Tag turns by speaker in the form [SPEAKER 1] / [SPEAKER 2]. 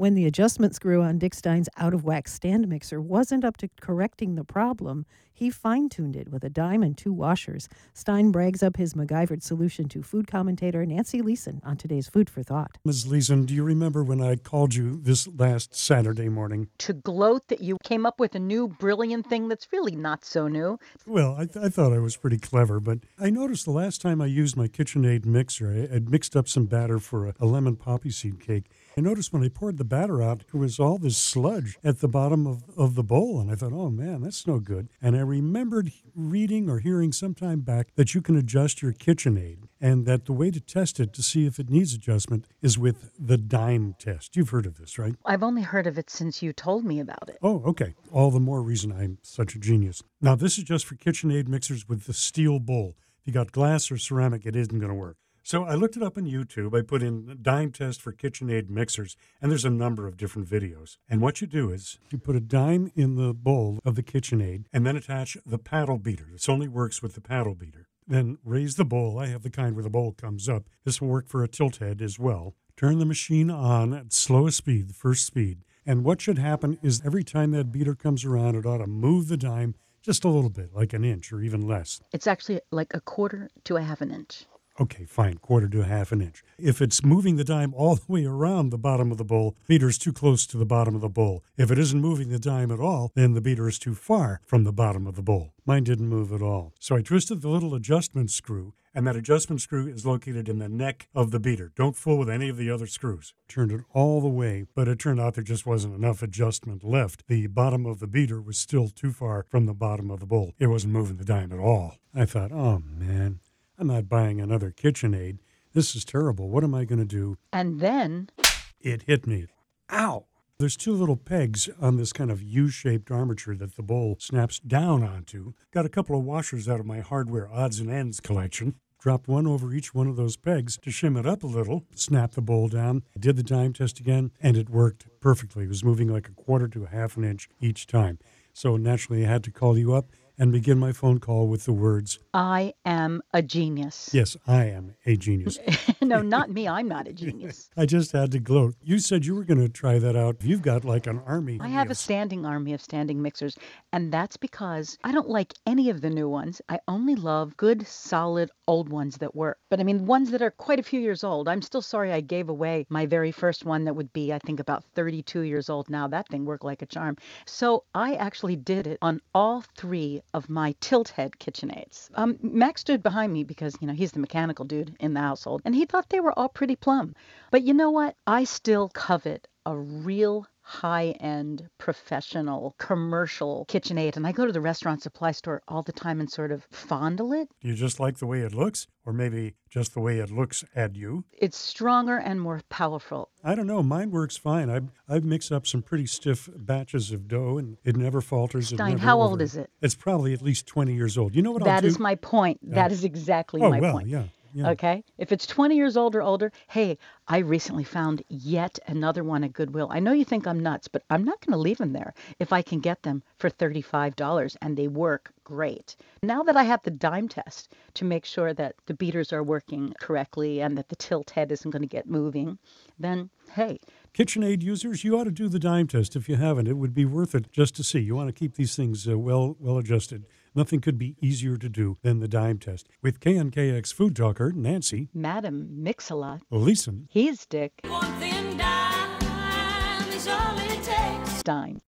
[SPEAKER 1] When the adjustment screw on Dick Stein's out-of-whack stand mixer wasn't up to correcting the problem, he fine-tuned it with a dime and 2 washers. Stein brags up his MacGyvered solution to food commentator Nancy Leeson on today's Food for Thought.
[SPEAKER 2] Ms. Leeson, do you remember when I called you this last Saturday morning?
[SPEAKER 3] To gloat that you came up with a new brilliant thing that's really not so new.
[SPEAKER 2] Well, I thought I was pretty clever, but I noticed the last time I used my KitchenAid mixer, I had mixed up some batter for a lemon poppy seed cake. I noticed when I poured the batter out, there was all this sludge at the bottom of the bowl, and I thought, oh man, that's no good. And I remembered reading or hearing sometime back that you can adjust your KitchenAid, and that the way to test it to see if it needs adjustment is with the dime test. You've heard of this, right?
[SPEAKER 3] I've only heard of it since you told me about it.
[SPEAKER 2] Oh, okay. All the more reason I'm such a genius. Now, this is just for KitchenAid mixers with the steel bowl. If you got glass or ceramic, it isn't going to work. So I looked it up on YouTube. I put in dime test for KitchenAid mixers, and there's a number of different videos. And what you do is you put a dime in the bowl of the KitchenAid and then attach the paddle beater. This only works with the paddle beater. Then raise the bowl. I have the kind where the bowl comes up. This will work for a tilt head as well. Turn the machine on at slowest speed, the first speed. And what should happen is every time that beater comes around, it ought to move the dime just a little bit, like an inch or even less.
[SPEAKER 3] It's actually like a quarter to a half an inch.
[SPEAKER 2] Okay, fine, quarter to a half an inch. If it's moving the dime all the way around the bottom of the bowl, beater is too close to the bottom of the bowl. If it isn't moving the dime at all, then the beater is too far from the bottom of the bowl. Mine didn't move at all. So I twisted the little adjustment screw, and that adjustment screw is located in the neck of the beater. Don't fool with any of the other screws. Turned it all the way, but it turned out there just wasn't enough adjustment left. The bottom of the beater was still too far from the bottom of the bowl. It wasn't moving the dime at all. I thought, oh man, I'm not buying another KitchenAid. This is terrible. What am I going to do?
[SPEAKER 3] And then
[SPEAKER 2] It hit me. Ow! There's 2 little pegs on this kind of U-shaped armature that the bowl snaps down onto. Got a couple of washers out of my hardware odds and ends collection. Dropped one over each one of those pegs to shim it up a little, snap the bowl down, did the dime test again, and it worked perfectly. It was moving like a quarter to a half an inch each time. So naturally I had to call you up and begin my phone call with the words,
[SPEAKER 3] I am a genius.
[SPEAKER 2] yes, I am a genius.
[SPEAKER 3] No, not me. I'm not a genius.
[SPEAKER 2] I just had to gloat. You said you were going to try that out. You've got like an army.
[SPEAKER 3] I have a
[SPEAKER 2] Yes.
[SPEAKER 3] standing army of standing mixers, and that's because I don't like any of the new ones. I only love good, solid, old ones that work. But I mean, ones that are quite a few years old. I'm still sorry I gave away my very first one that would be, I think, about 32 years old now. That thing worked like a charm. So I actually did it on all 3 of my tilt head KitchenAids. Max stood behind me because, he's the mechanical dude in the household, and he thought they were all pretty plumb. But you know what? I still covet a real high-end, professional, commercial KitchenAid, and I go to the restaurant supply store all the time and sort of fondle it.
[SPEAKER 2] Do you just like the way it looks? Or maybe just the way it looks at you?
[SPEAKER 3] It's stronger and more powerful.
[SPEAKER 2] I don't know. Mine works fine. I've mixed up some pretty stiff batches of dough, and it never falters.
[SPEAKER 3] Stein, how old is it?
[SPEAKER 2] It's probably at least 20 years old. You know what I'll
[SPEAKER 3] That
[SPEAKER 2] do?
[SPEAKER 3] is my point. That is exactly my point.
[SPEAKER 2] Yeah.
[SPEAKER 3] Okay? If it's 20 years old or older, hey, I recently found yet another one at Goodwill. I know you think I'm nuts, but I'm not going to leave them there if I can get them for $35, and they work great. Now that I have the dime test to make sure that the beaters are working correctly and that the tilt head isn't going to get moving, then, hey.
[SPEAKER 2] KitchenAid users, you ought to do the dime test if you haven't. It would be worth it just to see. You want to keep these things well adjusted. Nothing could be easier to do than the dime test. With KNKX Food Talker, Nancy.
[SPEAKER 3] Madam Mix-a-Lot.
[SPEAKER 2] Leeson.
[SPEAKER 3] He's Dick.
[SPEAKER 4] One thin dime is all it takes.
[SPEAKER 3] Stein.